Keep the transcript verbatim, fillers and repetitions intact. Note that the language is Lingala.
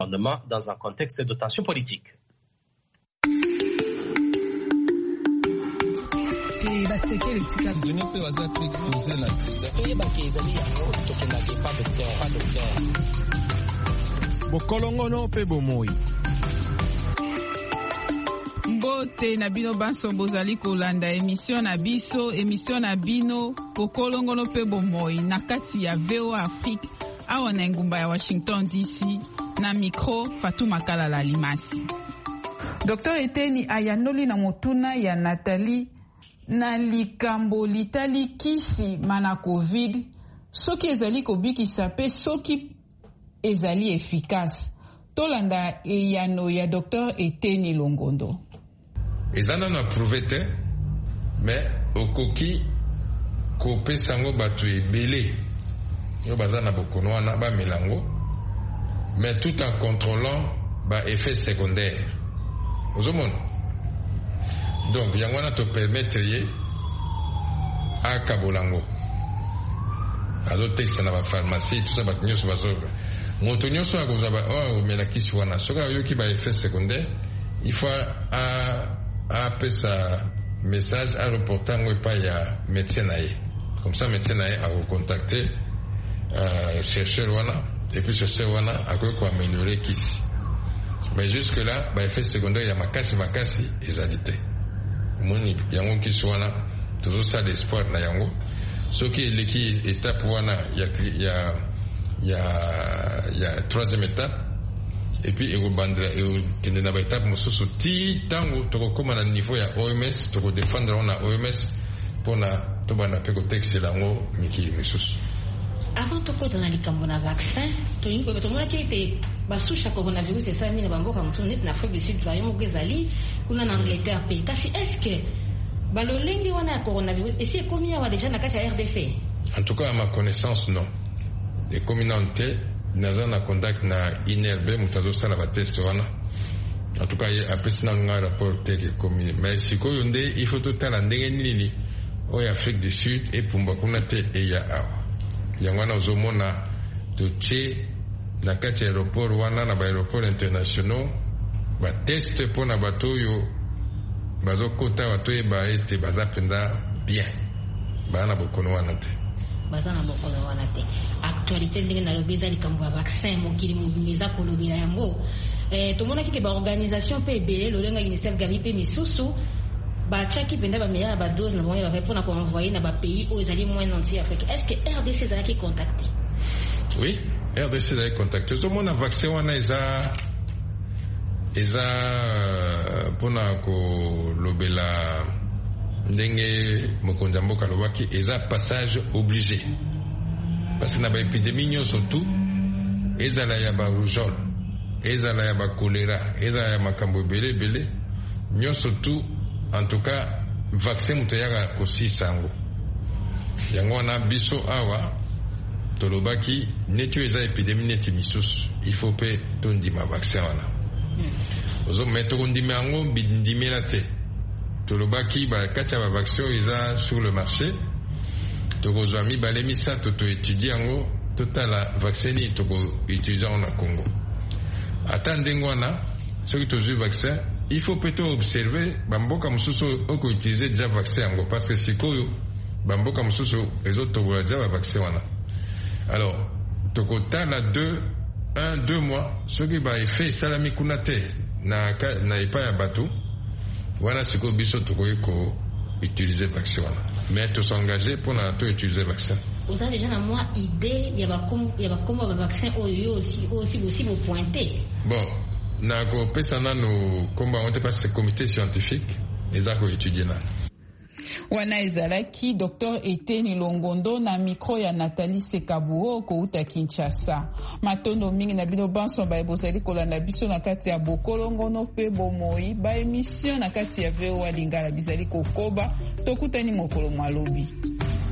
dans un contexte de tension politique. Bokolongono pe bomoi. Mbote na bino banso bozali kolanda émission na biso émission na bino bokolongono pe bomoi na kati ya V O A Afrique awa na ngumba ya Washington D C na micro Fatuma Kalala Limasi. Docteur Eteni ayanoli na motuna ya Nathalie na likambo litali kisi mana COVID soki ezali kobikisa pe soki ezali efficace. Tolanda eyano ya Docteur Eteni Longondo. Ezana na prouvé te, mais okoki kope sango batu ebele yo bazana bokono wana ba milango, mais tout en contrôlant ba effet secondaire. Ozomon. Donc yangwana te permettre ye a kabolango. Azo texte na ba pharmacie tout ça ba nyos bazoba. Moto nyos wa kozaba oh mais la kisi wana soka yo ki ba effet secondaire, il faut à a pesa message à reporter ngo pa ya médecin nae. Comme ça médecin nae a vous contacter euh chercheur wana et puis chercheur wana a quoi améliorer kisi. Mais jusque là ba effet secondaire ya makasi makasi ezalité. Moni yango kisi wana toujours ça l'espoir na yango. Soki leki étape wana ya ya ya ya troisième étape. Et puis ego bandra ego kende na étape mosusu ti tango toko koma na niveau ya O M S toko défendre on a O M S pona to bana peko texte lango miki mosusu. Avant toko dans likambo na vaccin to yingo beto mona kete basusha coronavirus et ça mina bamboka mutune na Afrique du Sud vayo ngezali kuna na Angleterre pe kasi est-ce que balolengi wana coronavirus et c'est combien wa déjà na kati ya R D C? En tout cas à ma connaissance non. Les communautés naza na contact na I N R B mutazo sala ba test wana. En tout cas après sina nga rapport teke commune mais sikoyo nde il faut tout tala ndenge nini o Afrique du Sud et pumba kuna te e ya awa. Yangwana ozomona to che na kati aéroport wana na ba aéroport internationaux ba test pona batoyo bazokota watoye ba ete bazapenda bien. Bana bokono wana te. Bazana bokono wana te. Actualité ndenge na lobeza likambo ya vaccin mokili mobimeza kolobela yango eh tomona kike ba organisation pe ebele lolenga UNICEF gabi pe misusu ba chaki penda ba meya ba dose na moya ba répondre pour envoyer na ba pays où ezali moins nanti Afrique. Est-ce que R D C zala ki contacté? Oui, R D C zala contacté. Zo mona vaccin wana eza eza pona ko lobela ndenge mokonza mboka lobaki eza passage obligé. Parce que na ba épidémie nyonso tout ezala ya ba rougeole ezala ya ba choléra ezala ya makambo belé belé nyonso tout en tout cas vaccin mutayaka aussi sango yango na biso awa tolobaki neti eza épidémie neti misusu il faut pe tondima vaccin wana ozo mettre ondima yango bindimela te tolobaki ba kati ba vaccin eza sur le marché. Toko zami balemi sa toto étudier yango totala vaccin ni toko utiliser en Congo. Attendez wana soki tozu vaccin il faut plutôt observer bamboka mususu oko utiliser déjà vaccin yango parce que sikoyo bamboka mususu ezo tobola déjà vaccin wana. Alors toko tala deux un deux mois soki ba effet salami kuna te na na epa ya bato wana sikoyo biso toko eko utiliser vaccin wana. Mais tous s'engager pour na utiliser vaccin. Vous avez déjà na moi idée ya ba comme ya ba comme ba vaccin oyo aussi aussi aussi vous pointer. Bon, na ko pesa na no komba on te passe comité scientifique les a ko étudier na. Wana ezalaki Docteur Eteni Longondo na micro ya Nathalie Sekabuo ko uta Kinshasa. Matondo mingi na bino banso ba ebosali kolanda biso na kati ya bokolongono pe bomoi ba émission na kati ya V O A Lingala bizali kokoba tokutani mokolo mwalobi.